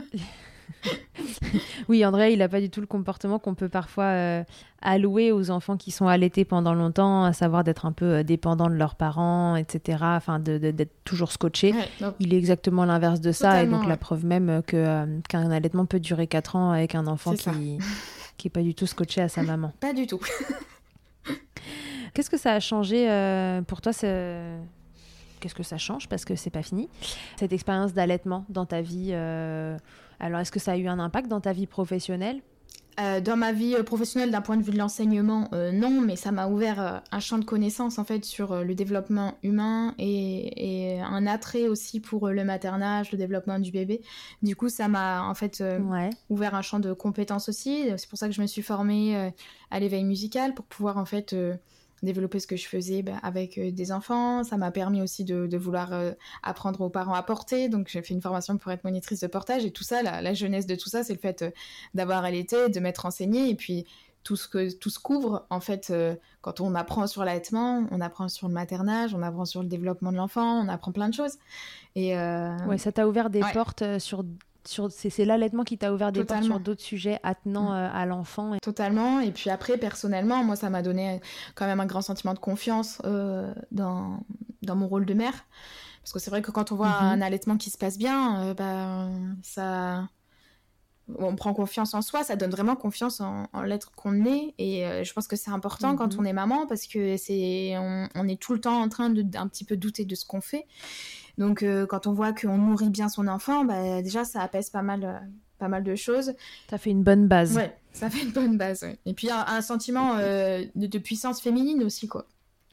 Oui, André, il n'a pas du tout le comportement qu'on peut parfois allouer aux enfants qui sont allaités pendant longtemps, à savoir d'être un peu dépendants de leurs parents, etc. Enfin, d'être toujours scotché. Ouais, il est exactement l'inverse de ça. Et donc, la preuve même qu'un allaitement peut durer 4 ans avec un enfant qui n'est pas du tout scotché à sa maman. Pas du tout. Qu'est-ce que ça a changé pour toi Qu'est-ce que ça change, parce que c'est pas fini, cette expérience d'allaitement dans ta vie alors, est-ce que ça a eu un impact dans ta vie professionnelle ? Dans ma vie professionnelle, d'un point de vue de l'enseignement, non, mais ça m'a ouvert un champ de connaissances en fait sur le développement humain et un attrait aussi pour le maternage, le développement du bébé. Du coup, ça m'a en fait ouvert un champ de compétences aussi. C'est pour ça que je me suis formée à l'éveil musical, pour pouvoir en fait développer ce que je faisais avec des enfants. Ça m'a permis aussi de vouloir apprendre aux parents à porter. Donc, j'ai fait une formation pour être monitrice de portage. Et tout ça, la jeunesse de tout ça, c'est le fait d'avoir allaité, de m'être renseignée. Et puis, tout ce qu'ouvre, en fait, quand on apprend sur l'allaitement, on apprend sur le maternage, on apprend sur le développement de l'enfant, on apprend plein de choses. Et ouais, ça t'a ouvert des portes c'est l'allaitement qui t'a ouvert des portes sur d'autres sujets attenant à l'enfant. Totalement. Et puis après, personnellement, moi, ça m'a donné quand même un grand sentiment de confiance dans mon rôle de mère. Parce que c'est vrai que quand on voit un allaitement qui se passe bien, on prend confiance en soi, ça donne vraiment confiance en l'être qu'on est. Et je pense que c'est important quand on est maman, parce que on est tout le temps en train d'un petit peu douter de ce qu'on fait. Donc, quand on voit qu'on nourrit bien son enfant, déjà, ça apaise pas mal de choses. Ça fait une bonne base. Ouais, ça fait une bonne base, ouais. Et puis, un sentiment de puissance féminine aussi, quoi.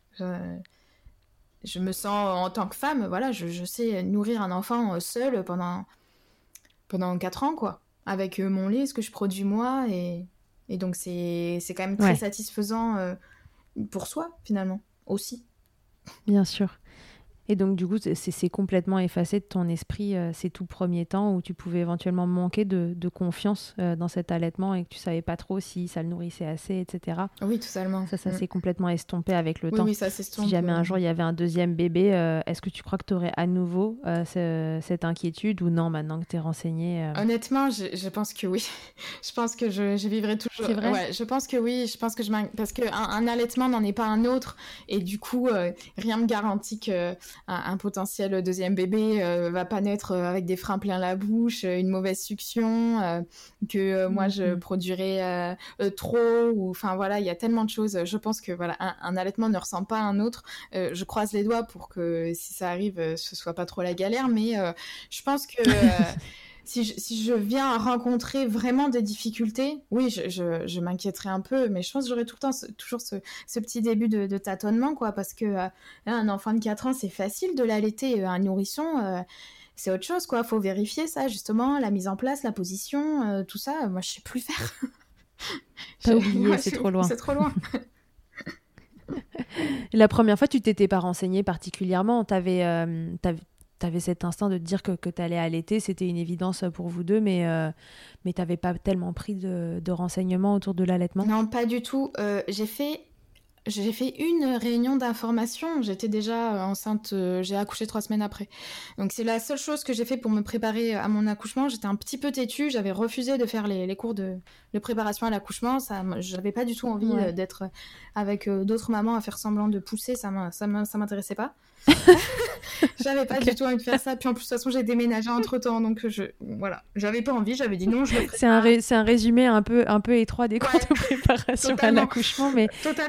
Je me sens, en tant que femme, voilà, je sais nourrir un enfant seule pendant 4 ans, quoi. Avec mon lait, ce que je produis moi. Et donc, c'est quand même très satisfaisant pour soi, finalement, aussi. Bien sûr. Et donc, du coup, c'est complètement effacé de ton esprit ces tout premiers temps où tu pouvais éventuellement manquer de confiance dans cet allaitement et que tu savais pas trop si ça le nourrissait assez, etc. Oui, totalement. Ça s'est complètement estompé avec le temps. Oui, ça s'estompe. Si jamais un jour il y avait un deuxième bébé, est-ce que tu crois que tu aurais à nouveau cette inquiétude ou non, maintenant que tu es renseignée Honnêtement, je pense que oui. Je pense que je vivrai toujours. C'est vrai ? Ouais, je pense que oui. Je pense que parce qu'un allaitement n'en est pas un autre. Et du coup, rien ne me garantit que un potentiel deuxième bébé va pas naître avec des freins plein la bouche, une mauvaise succion, que moi je produirai trop, ou enfin voilà, il y a tellement de choses. Je pense que voilà, un allaitement ne ressemble pas à un autre. Je croise les doigts pour que si ça arrive, ce soit pas trop la galère, mais je pense que si je viens à rencontrer vraiment des difficultés, oui, je m'inquiéterai un peu, mais je pense que j'aurai tout le temps toujours ce petit début de tâtonnement, quoi, parce que un enfant de 4 ans, c'est facile de l'allaiter, un nourrisson, c'est autre chose, quoi. Faut vérifier ça, justement, la mise en place, la position, tout ça, moi, je sais plus faire. T'as oublié, c'est trop loin. C'est trop loin. La première fois, tu t'étais pas renseignée particulièrement, t'avais cet instinct de te dire que tu allais allaiter, c'était une évidence pour vous deux, mais tu n'avais pas tellement pris de renseignements autour de l'allaitement ? Non, pas du tout. J'ai fait une réunion d'information. J'étais déjà enceinte, j'ai accouché 3 semaines après. Donc c'est la seule chose que j'ai fait pour me préparer à mon accouchement. J'étais un petit peu têtue, j'avais refusé de faire les cours de préparation à l'accouchement. J'avais pas du tout envie d'être avec d'autres mamans à faire semblant de pousser, ça m'intéressait pas. J'avais pas du tout envie de faire ça. Puis en plus, de toute façon, j'ai déménagé entre-temps, donc voilà, j'avais pas envie, j'avais dit non, je le ferai. C'est un résumé un peu étroit des cours de préparation à l'accouchement, mais totalement. Mais moi,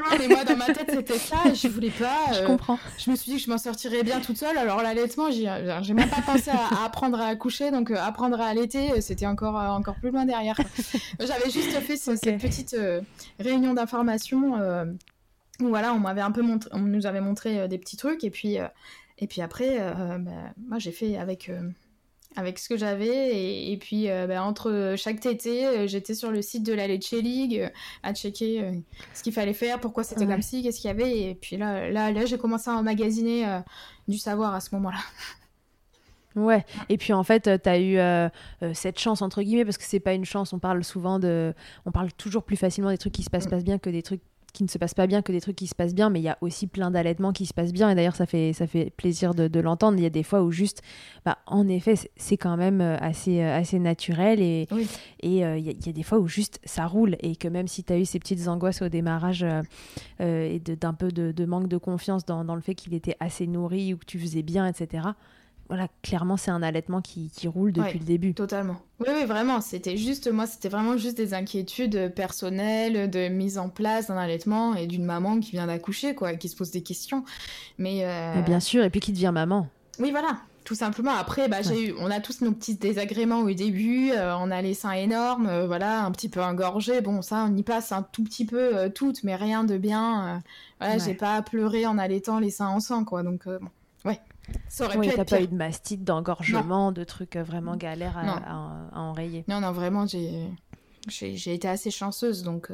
Moi, dans ma tête, c'était ça, et je voulais pas. Je comprends. Je me suis dit que je m'en sortirais bien toute seule. Alors, l'allaitement, j'ai même pas pensé à apprendre à accoucher, donc apprendre à allaiter, c'était encore plus loin derrière. J'avais juste fait cette petite réunion d'information où voilà, on nous avait montré des petits trucs, et puis après, moi, j'ai fait avec ce que j'avais, et puis entre chaque tétée, j'étais sur le site de la Leche League à checker ce qu'il fallait faire, pourquoi c'était comme ci, qu'est-ce qu'il y avait, et puis là j'ai commencé à emmagasiner du savoir à ce moment-là. Ouais, et puis en fait, t'as eu cette chance, entre guillemets, parce que c'est pas une chance, on parle toujours plus facilement des trucs qui se passent pas bien que des trucs qui ne se passent pas bien que des trucs qui se passent bien, mais il y a aussi plein d'allaitements qui se passent bien, et d'ailleurs ça fait plaisir de l'entendre. Il y a des fois où juste, en effet, c'est quand même assez naturel, et il y a des fois où juste ça roule, et que même si tu as eu ces petites angoisses au démarrage et d'un peu de manque de confiance dans le fait qu'il était assez nourri ou que tu faisais bien, etc., voilà, clairement, c'est un allaitement qui roule depuis le début. Totalement. Oui, vraiment. C'était vraiment juste des inquiétudes personnelles, de mise en place d'un allaitement et d'une maman qui vient d'accoucher, quoi, qui se pose des questions. Mais bien sûr, et puis qui devient maman. Oui, voilà. Tout simplement. Après, on a tous nos petits désagréments au début. On a les seins énormes, voilà, un petit peu engorgés. Bon, ça, on y passe un tout petit peu toutes, mais rien de bien. J'ai pas pleuré en allaitant les seins en sang, quoi. Donc, ouais. Ça aurait pu être t'as pire. pas eu de mastite, d'engorgement, de trucs vraiment galères à enrayer. Non, vraiment, j'ai été assez chanceuse, donc...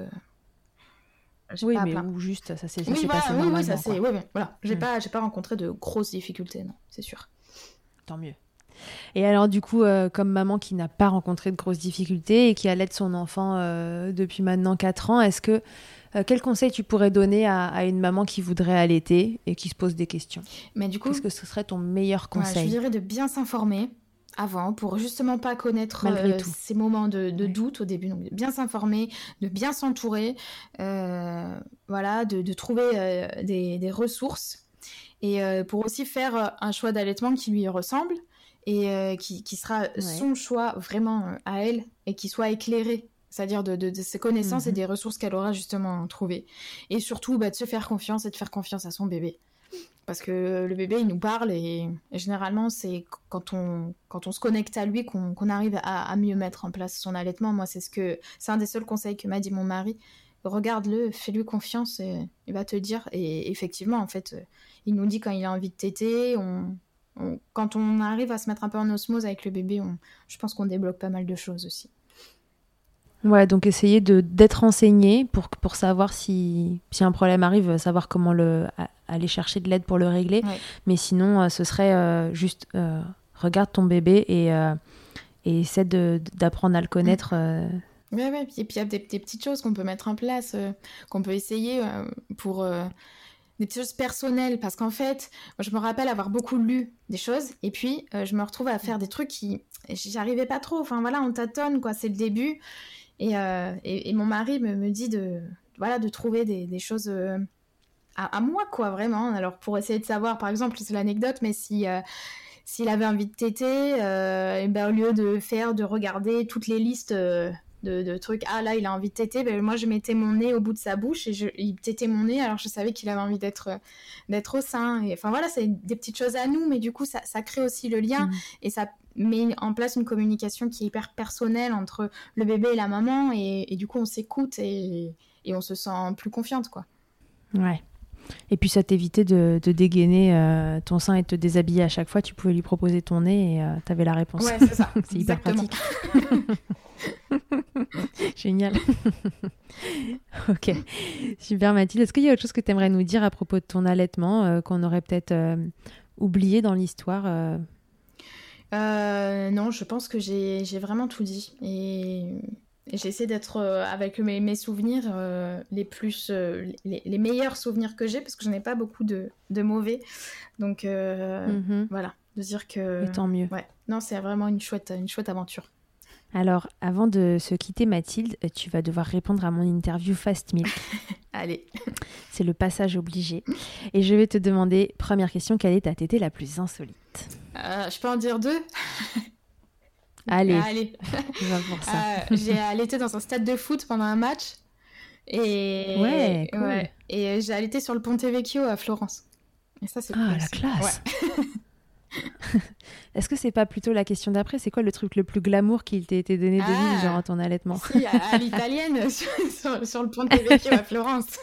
oui, mais où juste, ça s'est passé normalement. Oui, ça c'est... Oui, voilà. J'ai pas rencontré de grosses difficultés, non, c'est sûr. Tant mieux. Et alors, du coup, comme maman qui n'a pas rencontré de grosses difficultés et qui allaite son enfant depuis maintenant 4 ans, est-ce que... quel conseil tu pourrais donner à une maman qui voudrait allaiter et qui se pose des questions ? Mais du coup, qu'est-ce que ce serait ton meilleur conseil ? Je dirais de bien s'informer avant pour justement pas connaître ces moments de doute au début. Donc, de bien s'informer, de bien s'entourer, voilà, de trouver des ressources, et pour aussi faire un choix d'allaitement qui lui ressemble et qui sera son choix vraiment à elle, et qui soit éclairé. C'est-à-dire de ses connaissances et des ressources qu'elle aura justement trouvées. Et surtout, de se faire confiance et de faire confiance à son bébé. Parce que le bébé, il nous parle, et généralement, c'est quand on se connecte à lui qu'on arrive à mieux mettre en place son allaitement. Moi, c'est un des seuls conseils que m'a dit mon mari. Regarde-le, fais-lui confiance, et il va te dire. Et effectivement, en fait, il nous dit quand il a envie de téter. Quand on arrive à se mettre un peu en osmose avec le bébé, je pense qu'on débloque pas mal de choses aussi. Ouais, donc essayer d'être renseigné pour savoir si un problème arrive, savoir comment aller chercher de l'aide pour le régler. Ouais. Mais sinon, ce serait juste regarde ton bébé et essaie d'apprendre à le connaître. Ouais. Et puis il y a des petites choses qu'on peut mettre en place, qu'on peut essayer pour des petites choses personnelles. Parce qu'en fait, moi, je me rappelle avoir beaucoup lu des choses, et puis je me retrouve à faire des trucs qui j'y arrivais pas trop. Enfin voilà, on tâtonne, quoi. C'est le début. Et mon mari me dit de trouver des choses à moi, quoi, vraiment. Alors, pour essayer de savoir, par exemple, c'est l'anecdote, mais s'il avait envie de téter, au lieu de regarder toutes les listes de trucs, là, il a envie de téter, moi, je mettais mon nez au bout de sa bouche, et il tétait mon nez, alors je savais qu'il avait envie d'être au sein. Et, enfin, voilà, c'est des petites choses à nous, mais du coup, ça crée aussi le lien, et ça met en place une communication qui est hyper personnelle entre le bébé et la maman, et du coup on s'écoute et on se sent plus confiante, quoi. Ouais. Et puis ça t'évitait de dégainer ton sein et de te déshabiller à chaque fois. Tu pouvais lui proposer ton nez et t'avais la réponse. Ouais, c'est ça. C'est hyper pratique. Génial. Ok. Super, Mathilde. Est-ce qu'il y a autre chose que tu aimerais nous dire à propos de ton allaitement qu'on aurait peut-être oublié dans l'histoire Non, je pense que j'ai vraiment tout dit, et j'essaie d'être avec mes souvenirs les meilleurs souvenirs que j'ai, parce que je n'ai pas beaucoup de mauvais, donc voilà, de dire que... Mais tant mieux. Ouais. Non, c'est vraiment une chouette aventure. Alors, avant de se quitter, Mathilde, tu vas devoir répondre à mon interview Fast Milk. Allez. C'est le passage obligé. Et je vais te demander, première question, quelle est ta tétée la plus insolite ? Je peux en dire 2 ? Allez. On va pour ça. J'ai allaité dans un stade de foot pendant un match. Et, cool. ouais. Et j'ai allaité sur le Ponte Vecchio à Florence. Et ça, c'est cool. Ah, la classe. Ouais. Est-ce que c'est pas plutôt la question d'après? C'est quoi le truc le plus glamour qui t'a été donné de vivre durant ton allaitement? Si, à l'italienne, sur le Ponte Vecchio à Florence.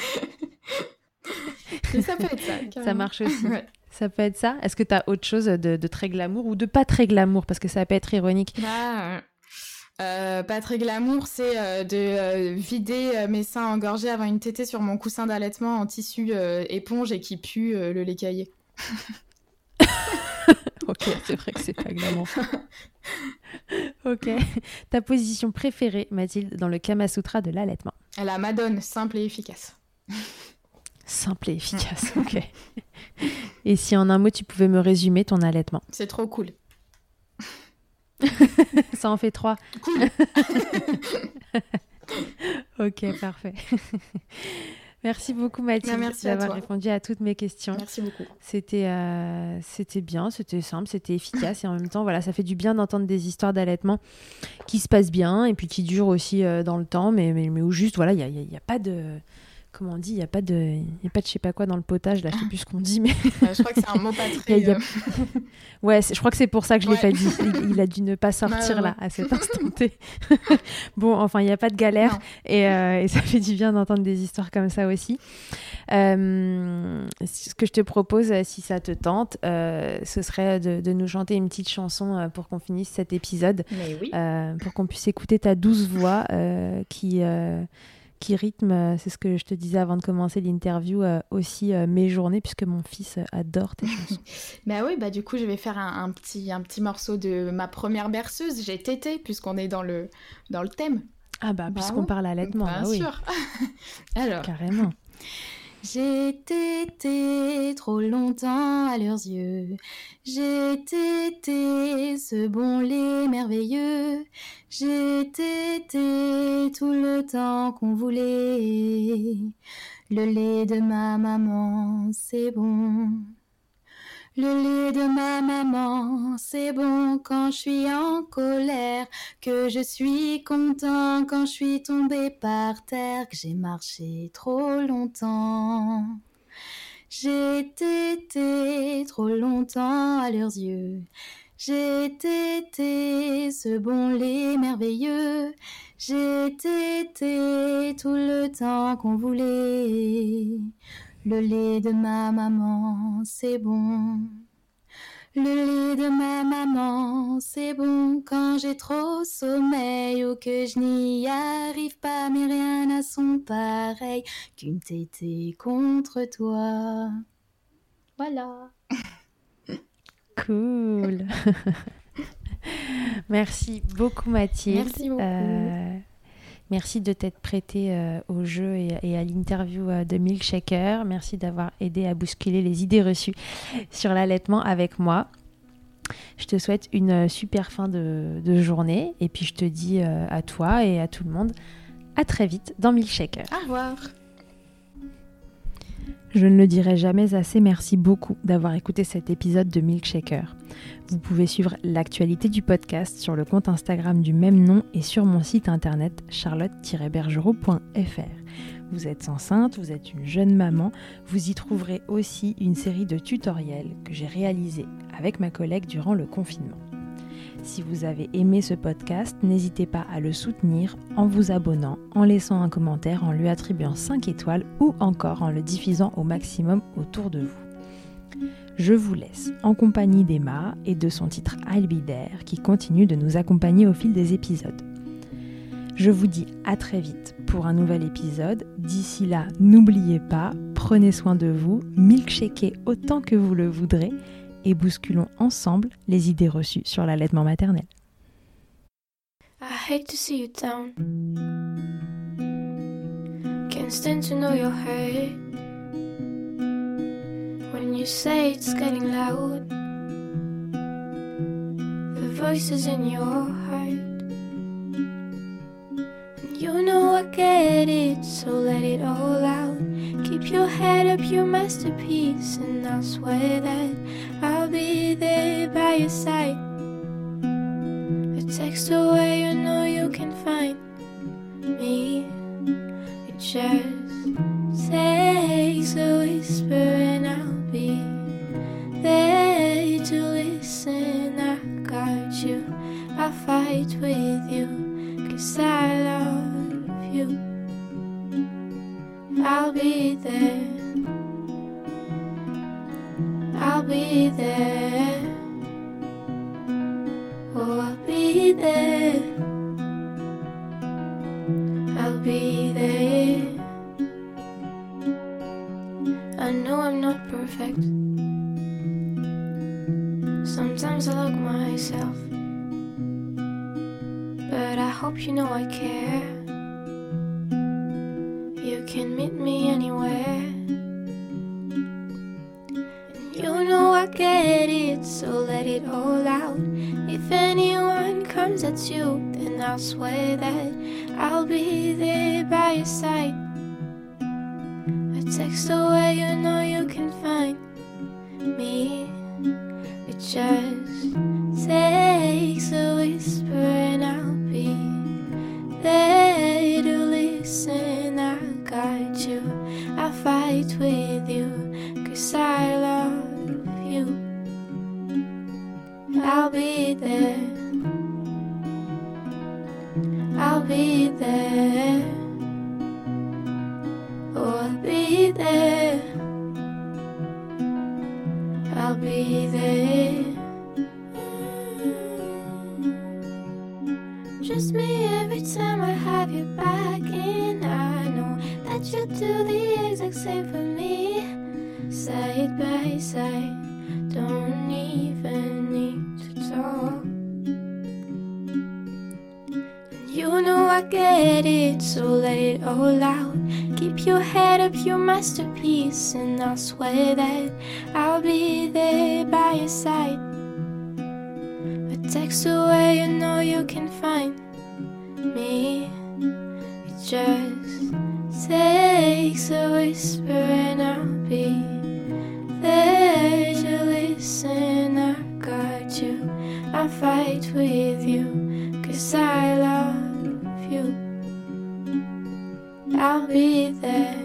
Et ça peut être ça. Carrément. Ça marche aussi. Ouais. Ça peut être ça. Est-ce que tu as autre chose de très glamour ou de pas très glamour? Parce que ça peut être ironique. Pas très glamour, c'est de vider mes seins engorgés avant une tétée sur mon coussin d'allaitement en tissu éponge et qui pue le lait caillé. Ok, c'est vrai que c'est pas glamour. Ok. Ta position préférée, Mathilde, dans le Kama Sutra de l'allaitement? La Madone, simple et efficace. Simple et efficace, ok. Et si en un mot, tu pouvais me résumer ton allaitement? C'est trop cool. Ça en fait 3. Cool. Ok, parfait. Merci beaucoup Mathilde d'avoir répondu à toutes mes questions. Merci beaucoup. C'était bien, c'était simple, c'était efficace et en même temps, voilà, ça fait du bien d'entendre des histoires d'allaitement qui se passent bien et puis qui durent aussi dans le temps, mais où juste, voilà, il y a pas de... Comment on dit, il n'y a pas de je sais pas quoi dans le potage, là, je sais plus ce qu'on dit, mais... Je crois que c'est un mot pas très... Ouais, je crois que c'est pour ça que je l'ai pas dit. Il a dû ne pas sortir là, à cet instant T. Bon, enfin, il n'y a pas de galère et ça fait du bien d'entendre des histoires comme ça aussi. Ce que je te propose, si ça te tente, ce serait de nous chanter une petite chanson pour qu'on finisse cet épisode. Mais oui. Pour qu'on puisse écouter ta douce voix qui rythme, c'est ce que je te disais avant de commencer l'interview, aussi mes journées, puisque mon fils adore tes chansons. Bah du coup, je vais faire un petit morceau de ma première berceuse. J'ai tété, puisqu'on est dans le thème. Ah puisqu'on parle allaitement. Bien sûr. Alors. Carrément. J'ai tété trop longtemps à leurs yeux. J'ai tété ce bon lait merveilleux. J'ai tété tout le temps qu'on voulait. Le lait de ma maman, c'est bon. Le lait de ma maman, c'est bon quand je suis en colère, que je suis content quand je suis tombée par terre, que j'ai marché trop longtemps. J'ai tété trop longtemps à leurs yeux. J'ai tété ce bon lait merveilleux. J'ai tété tout le temps qu'on voulait. Le lait de ma maman, c'est bon. Le lait de ma maman, c'est bon quand j'ai trop sommeil ou que je n'y arrive pas, mais rien n'a son pareil qu'une tétée contre toi. Voilà. Cool. Merci beaucoup Mathilde. Merci beaucoup. Merci de t'être prêtée au jeu et à l'interview de Milkshaker. Merci d'avoir aidé à bousculer les idées reçues sur l'allaitement avec moi. Je te souhaite une super fin de journée et puis je te dis à toi et à tout le monde à très vite dans Milkshaker. Au revoir. Je ne le dirai jamais assez, merci beaucoup d'avoir écouté cet épisode de Milkshaker. Vous pouvez suivre l'actualité du podcast sur le compte Instagram du même nom et sur mon site internet charlotte-bergerot.fr. Vous êtes enceinte, vous êtes une jeune maman, vous y trouverez aussi une série de tutoriels que j'ai réalisés avec ma collègue durant le confinement. Si vous avez aimé ce podcast, n'hésitez pas à le soutenir en vous abonnant, en laissant un commentaire, en lui attribuant 5 étoiles ou encore en le diffusant au maximum autour de vous. Je vous laisse en compagnie d'Emma et de son titre I'll Be There qui continue de nous accompagner au fil des épisodes. Je vous dis à très vite pour un nouvel épisode. D'ici là, n'oubliez pas, prenez soin de vous, milkshakez autant que vous le voudrez et bousculons ensemble les idées reçues sur l'allaitement maternel. I hate to see you down. Can't stand to know your hurt. When you say it's getting loud, the voices in your heart. And you know I get it, so let it all out. Keep your head up, your masterpiece, and I'll swear that I'll be there by your side. A text away, you know you can find me. You just takes a whisper and I'll be there to listen. I got you, I'll fight with you, 'cause I love you. I'll be there, I'll be there, oh I'll be there, I'll be there. I know I'm not perfect, sometimes I look myself, but I hope you know I care. You can meet me anywhere, and you know I get it, so let it all out. If anyone comes at you, then I'll swear that I'll be there by your side. A text away, you know you can find me. It just takes a whisper and I'll be there to listen. I got you, I'll fight with you, 'cause I love you. I'll be there, I'll be there, oh I'll be there, I'll be there. Just me every time I have you back in. I know that you do the exact same for me. Side by side, don't even need to talk. You know I get it, so let it all out. Keep your head up, your masterpiece, and I'll swear that I'll be there by your side. A text away, you know you can find me. It just takes a whisper and I'll be there to listen. I got you, I'll fight with you, 'cause I love you. I'll be there,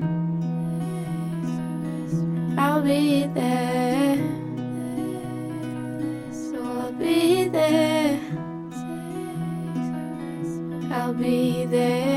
I'll be there, so I'll be there, I'll be there.